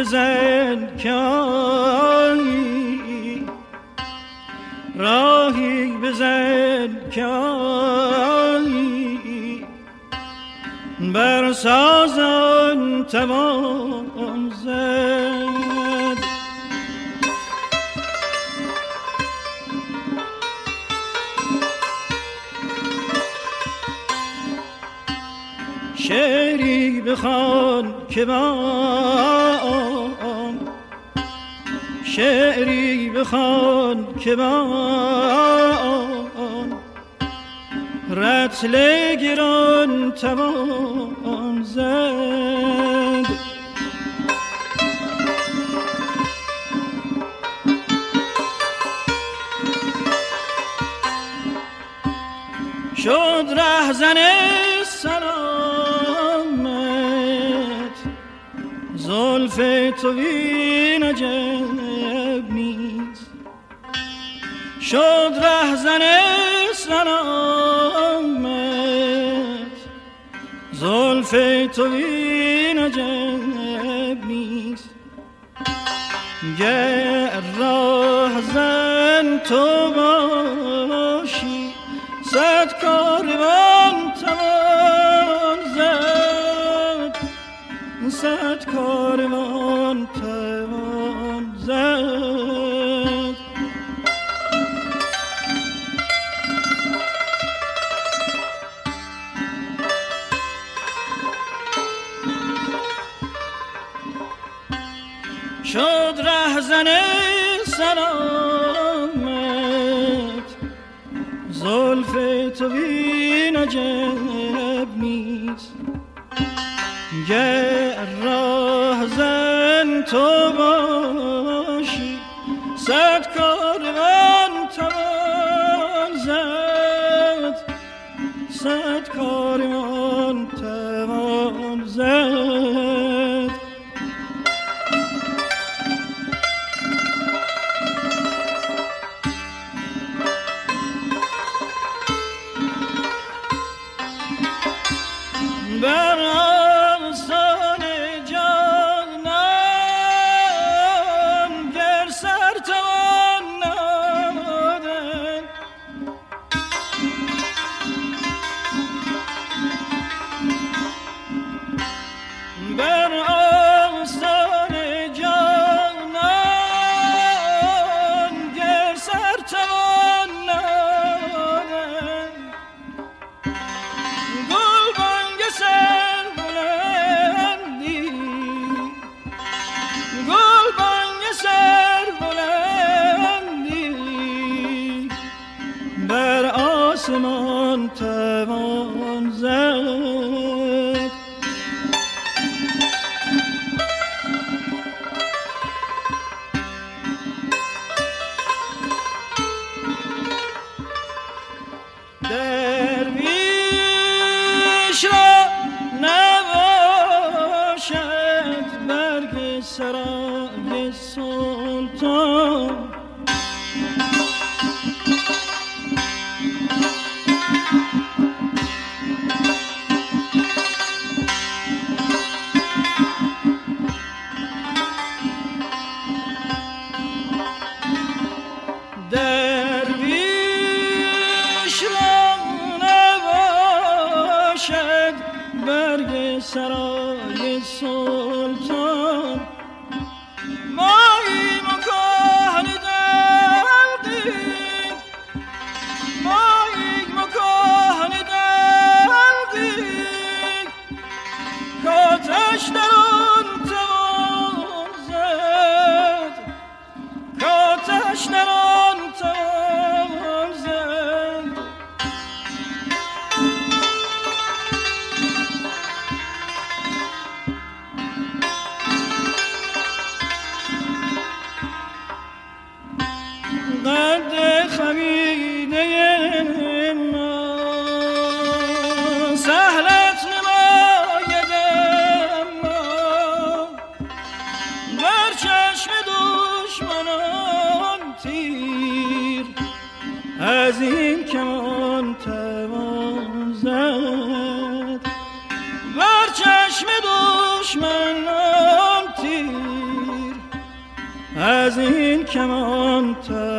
بزن که آیی، راهی بزن که آیی، بر سازان توان زد. شعری بخوان که من، شعری بخوان که من، رطل گران توان زد. شد رهزن سلامت، زلف تو این عجب نیست. شد رهزن سلامت، زلف تو این عجب نیست. گر راهزن تو باشی، صد کاروان توان زد، صد کاروان توان زد. شد رهزن سلامت، زلف تو این عجب نیست. گر راهزن تو باشی، صد کاروان توان زد، صد کاروان توان زد. بر آستان جانان گر سر توان نهادن، بر آستان جانان گر سر توان نهادن، سر بلندی، گل بانگ سر بلندی، بر آسمان توان زد. درویش را نباشد برگ سرای سلطان، درویش را نباشد برگ سرای سلطان. ماییم و کهنه دردیم، ماییم و کهنه دردیم، کاتش در آن توان زد، کاتش در آن توان زد. قد خمیده ما سهلت نماید، اما بر چشم دشمنان تیر از این کمان توان زد، بر چشم دشمنان تیر از این کمان